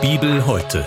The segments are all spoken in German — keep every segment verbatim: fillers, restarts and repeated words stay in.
Bibel heute.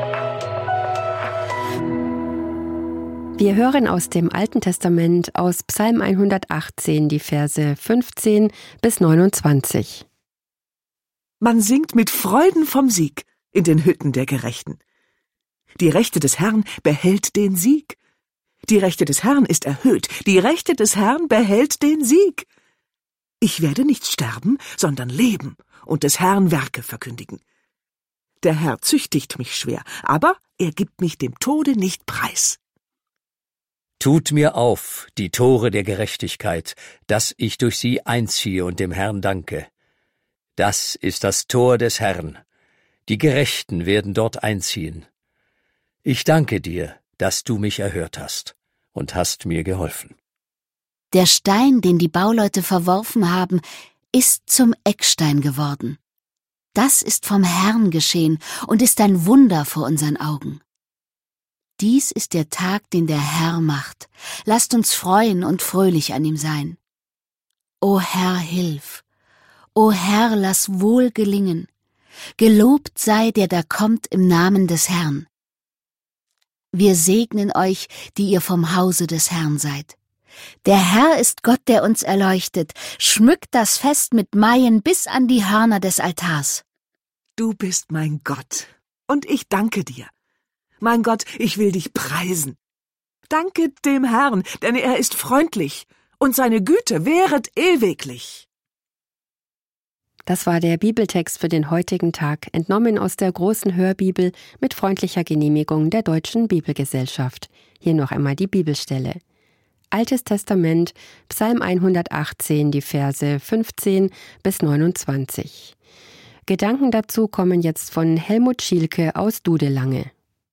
Wir hören aus dem Alten Testament aus Psalm hundertachtzehn die Verse fünfzehn bis neunundzwanzig. Man singt mit Freuden vom Sieg in den Hütten der Gerechten. Die Rechte des Herrn behält den Sieg. Die Rechte des Herrn ist erhöht. Die Rechte des Herrn behält den Sieg. Ich werde nicht sterben, sondern leben und des Herrn Werke verkündigen. Der Herr züchtigt mich schwer, aber er gibt mich dem Tode nicht preis. Tut mir auf, die Tore der Gerechtigkeit, dass ich durch sie einziehe und dem Herrn danke. Das ist das Tor des Herrn. Die Gerechten werden dort einziehen. Ich danke dir, dass du mich erhört hast und hast mir geholfen. Der Stein, den die Bauleute verworfen haben, ist zum Eckstein geworden. Das ist vom Herrn geschehen und ist ein Wunder vor unseren Augen. Dies ist der Tag, den der Herr macht. Lasst uns freuen und fröhlich an ihm sein. O Herr, hilf! O Herr, lass wohl gelingen! Gelobt sei, der da kommt im Namen des Herrn. Wir segnen euch, die ihr vom Hause des Herrn seid. Der Herr ist Gott, der uns erleuchtet. Schmückt das Fest mit Maien bis an die Hörner des Altars. Du bist mein Gott, und ich danke dir. Mein Gott, ich will dich preisen. Danke dem Herrn, denn er ist freundlich, und seine Güte währet ewiglich. Das war der Bibeltext für den heutigen Tag, entnommen aus der großen Hörbibel mit freundlicher Genehmigung der Deutschen Bibelgesellschaft. Hier noch einmal die Bibelstelle. Altes Testament, Psalm hundertachtzehn, die Verse fünfzehn bis neunundzwanzig. Gedanken dazu kommen jetzt von Helmut Schielke aus Dudelange.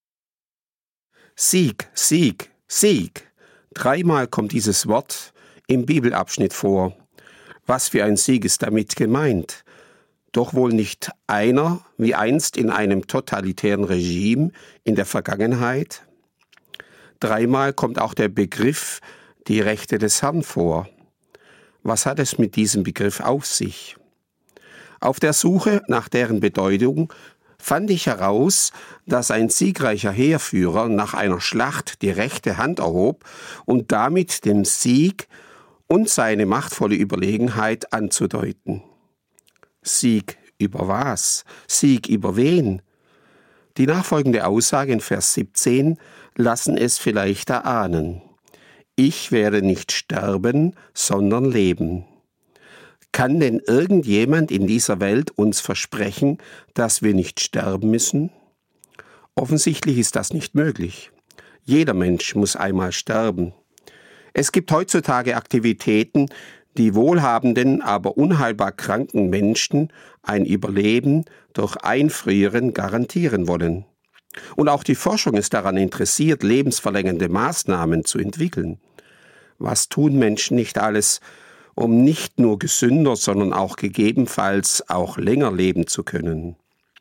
Sieg, Sieg, Sieg. Dreimal kommt dieses Wort im Bibelabschnitt vor. Was für ein Sieg ist damit gemeint? Doch wohl nicht einer, wie einst in einem totalitären Regime in der Vergangenheit? Dreimal kommt auch der Begriff die Rechte des Herrn vor. Was hat es mit diesem Begriff auf sich? Auf der Suche nach deren Bedeutung fand ich heraus, dass ein siegreicher Heerführer nach einer Schlacht die rechte Hand erhob und damit den Sieg und seine machtvolle Überlegenheit anzudeuten. Sieg über was? Sieg über wen? Die nachfolgende Aussage in Vers siebzehn lassen es vielleicht erahnen. Ich werde nicht sterben, sondern leben. Kann denn irgendjemand in dieser Welt uns versprechen, dass wir nicht sterben müssen? Offensichtlich ist das nicht möglich. Jeder Mensch muss einmal sterben. Es gibt heutzutage Aktivitäten, die wohlhabenden, aber unheilbar kranken Menschen ein Überleben durch Einfrieren garantieren wollen. Und auch die Forschung ist daran interessiert, lebensverlängernde Maßnahmen zu entwickeln. Was tun Menschen nicht alles, um nicht nur gesünder, sondern auch gegebenenfalls auch länger leben zu können?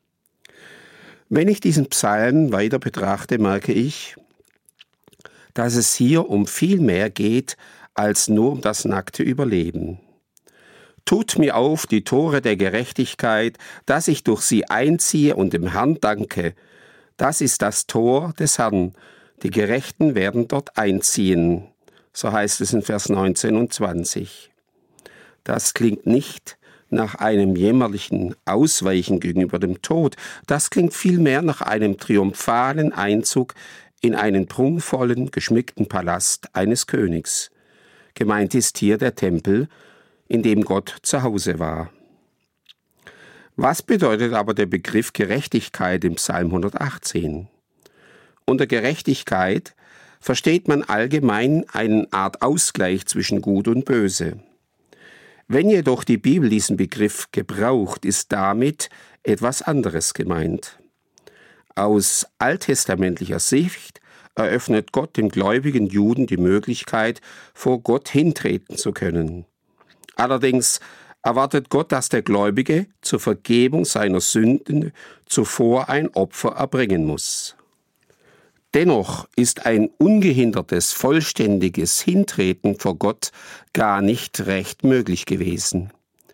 Wenn ich diesen Psalm weiter betrachte, merke ich, dass es hier um viel mehr geht als nur um das nackte Überleben. Tut mir auf die Tore der Gerechtigkeit, dass ich durch sie einziehe und dem Herrn danke. Das ist das Tor des Herrn. Die Gerechten werden dort einziehen. So heißt es in Vers neunzehn und zwanzig. Das klingt nicht nach einem jämmerlichen Ausweichen gegenüber dem Tod. Das klingt vielmehr nach einem triumphalen Einzug in einen prunkvollen, geschmückten Palast eines Königs. Gemeint ist hier der Tempel, in dem Gott zu Hause war. Was bedeutet aber der Begriff Gerechtigkeit im Psalm hundertachtzehn? Unter Gerechtigkeit versteht man allgemein eine Art Ausgleich zwischen Gut und Böse. Wenn jedoch die Bibel diesen Begriff gebraucht, ist damit etwas anderes gemeint. Aus alttestamentlicher Sicht eröffnet Gott dem gläubigen Juden die Möglichkeit, vor Gott hintreten zu können. Allerdings erwartet Gott, dass der Gläubige zur Vergebung seiner Sünden zuvor ein Opfer erbringen muss. Dennoch ist ein ungehindertes, vollständiges Hintreten vor Gott gar nicht recht möglich gewesen.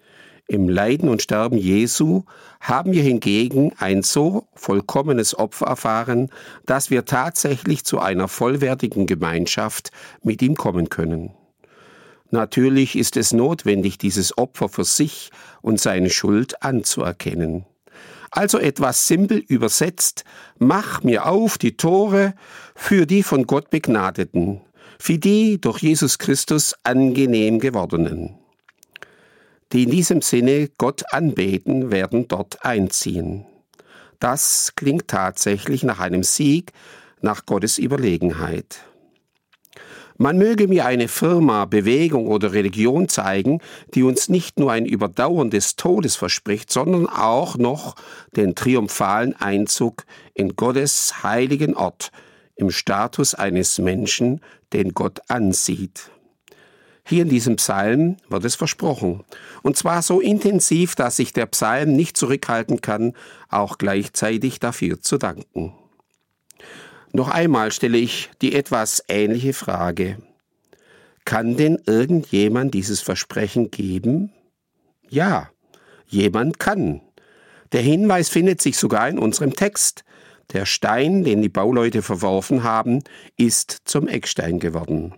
Im Leiden und Sterben Jesu haben wir hingegen ein so vollkommenes Opfer erfahren, dass wir tatsächlich zu einer vollwertigen Gemeinschaft mit ihm kommen können. Natürlich ist es notwendig, dieses Opfer für sich und seine Schuld anzuerkennen. Also etwas simpel übersetzt: Mach mir auf die Tore für die von Gott Begnadeten, für die durch Jesus Christus angenehm gewordenen. Die in diesem Sinne Gott anbeten, werden dort einziehen. Das klingt tatsächlich nach einem Sieg, nach Gottes Überlegenheit. Man möge mir eine Firma, Bewegung oder Religion zeigen, die uns nicht nur ein Überdauern des Todes verspricht, sondern auch noch den triumphalen Einzug in Gottes heiligen Ort, im Status eines Menschen, den Gott ansieht. Hier in diesem Psalm wird es versprochen. Und zwar so intensiv, dass sich der Psalm nicht zurückhalten kann, auch gleichzeitig dafür zu danken. Noch einmal stelle ich die etwas ähnliche Frage: Kann denn irgendjemand dieses Versprechen geben? Ja, jemand kann. Der Hinweis findet sich sogar in unserem Text. Der Stein, den die Bauleute verworfen haben, ist zum Eckstein geworden.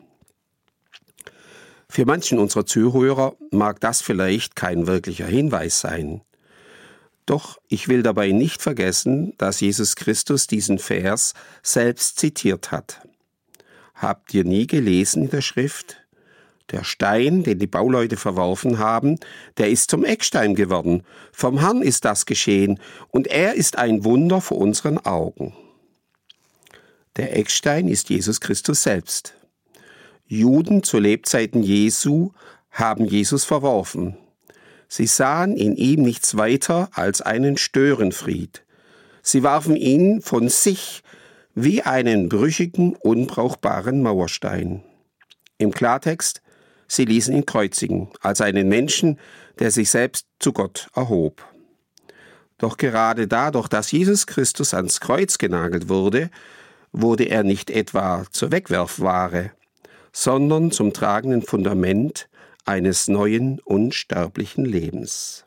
Für manchen unserer Zuhörer mag das vielleicht kein wirklicher Hinweis sein. Doch ich will dabei nicht vergessen, dass Jesus Christus diesen Vers selbst zitiert hat. Habt ihr nie gelesen in der Schrift? Der Stein, den die Bauleute verworfen haben, der ist zum Eckstein geworden. Vom Herrn ist das geschehen, und er ist ein Wunder vor unseren Augen. Der Eckstein ist Jesus Christus selbst. Juden zu Lebzeiten Jesu haben Jesus verworfen. Sie sahen in ihm nichts weiter als einen Störenfried. Sie warfen ihn von sich wie einen brüchigen, unbrauchbaren Mauerstein. Im Klartext: Sie ließen ihn kreuzigen, als einen Menschen, der sich selbst zu Gott erhob. Doch gerade dadurch, dass Jesus Christus ans Kreuz genagelt wurde, wurde er nicht etwa zur Wegwerfware, sondern zum tragenden Fundament eines neuen, unsterblichen Lebens.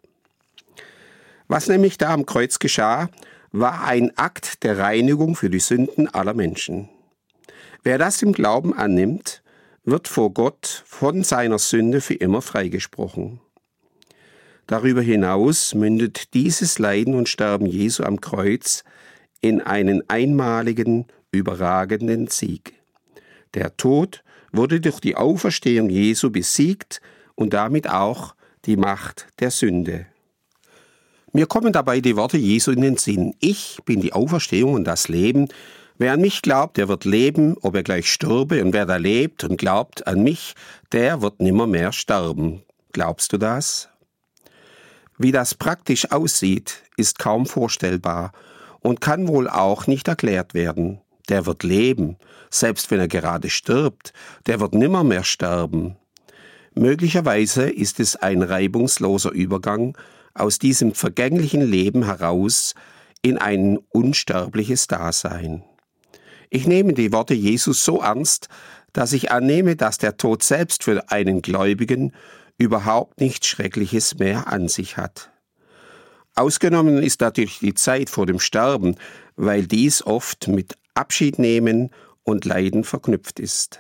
Was nämlich da am Kreuz geschah, war ein Akt der Reinigung für die Sünden aller Menschen. Wer das im Glauben annimmt, wird vor Gott von seiner Sünde für immer freigesprochen. Darüber hinaus mündet dieses Leiden und Sterben Jesu am Kreuz in einen einmaligen, überragenden Sieg. Der Tod wurde durch die Auferstehung Jesu besiegt und damit auch die Macht der Sünde. Mir kommen dabei die Worte Jesu in den Sinn: Ich bin die Auferstehung und das Leben. Wer an mich glaubt, der wird leben, ob er gleich stürbe, und wer da lebt und glaubt an mich, der wird nimmermehr sterben. Glaubst du das? Wie das praktisch aussieht, ist kaum vorstellbar und kann wohl auch nicht erklärt werden. Der wird leben, selbst wenn er gerade stirbt, der wird nimmermehr sterben. Möglicherweise ist es ein reibungsloser Übergang aus diesem vergänglichen Leben heraus in ein unsterbliches Dasein. Ich nehme die Worte Jesus so ernst, dass ich annehme, dass der Tod selbst für einen Gläubigen überhaupt nichts Schreckliches mehr an sich hat. Ausgenommen ist natürlich die Zeit vor dem Sterben, weil dies oft mit Abschiednehmen und Leiden verknüpft ist.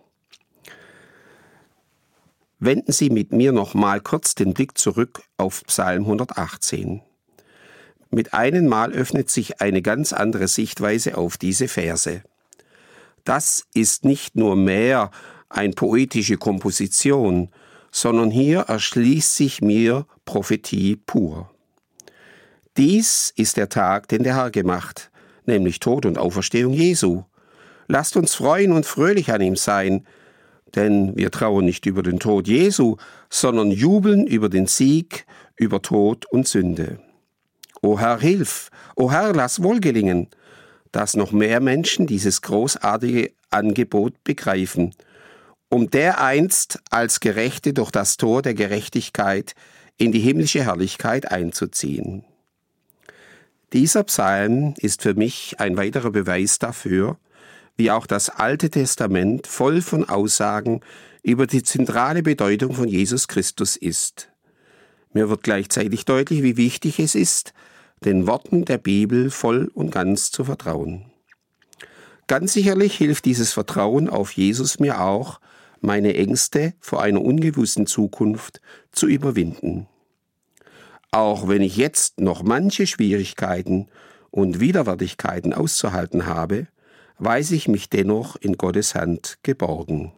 Wenden Sie mit mir noch mal kurz den Blick zurück auf Psalm hundertachtzehn. Mit einem Mal öffnet sich eine ganz andere Sichtweise auf diese Verse. Das ist nicht nur mehr eine poetische Komposition, sondern hier erschließt sich mir Prophetie pur. Dies ist der Tag, den der Herr gemacht, nämlich Tod und Auferstehung Jesu. Lasst uns freuen und fröhlich an ihm sein, denn wir trauern nicht über den Tod Jesu, sondern jubeln über den Sieg über Tod und Sünde. O Herr, hilf! O Herr, lass wohl gelingen, dass noch mehr Menschen dieses großartige Angebot begreifen, um dereinst als Gerechte durch das Tor der Gerechtigkeit in die himmlische Herrlichkeit einzuziehen. Dieser Psalm ist für mich ein weiterer Beweis dafür, wie auch das Alte Testament voll von Aussagen über die zentrale Bedeutung von Jesus Christus ist. Mir wird gleichzeitig deutlich, wie wichtig es ist, den Worten der Bibel voll und ganz zu vertrauen. Ganz sicherlich hilft dieses Vertrauen auf Jesus mir auch, meine Ängste vor einer ungewussten Zukunft zu überwinden. Auch wenn ich jetzt noch manche Schwierigkeiten und Widerwärtigkeiten auszuhalten habe, weiß ich mich dennoch in Gottes Hand geborgen.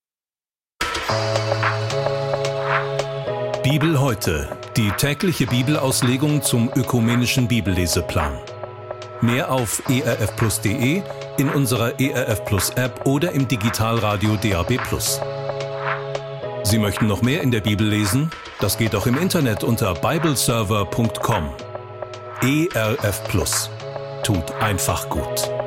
Bibel heute, die tägliche Bibelauslegung zum ökumenischen Bibelleseplan. Mehr auf e r f plus punkt d e, in unserer E R F Plus App oder im Digitalradio D A B plus. Sie möchten noch mehr in der Bibel lesen? Das geht auch im Internet unter bibleserver punkt com. E R F Plus. Tut einfach gut.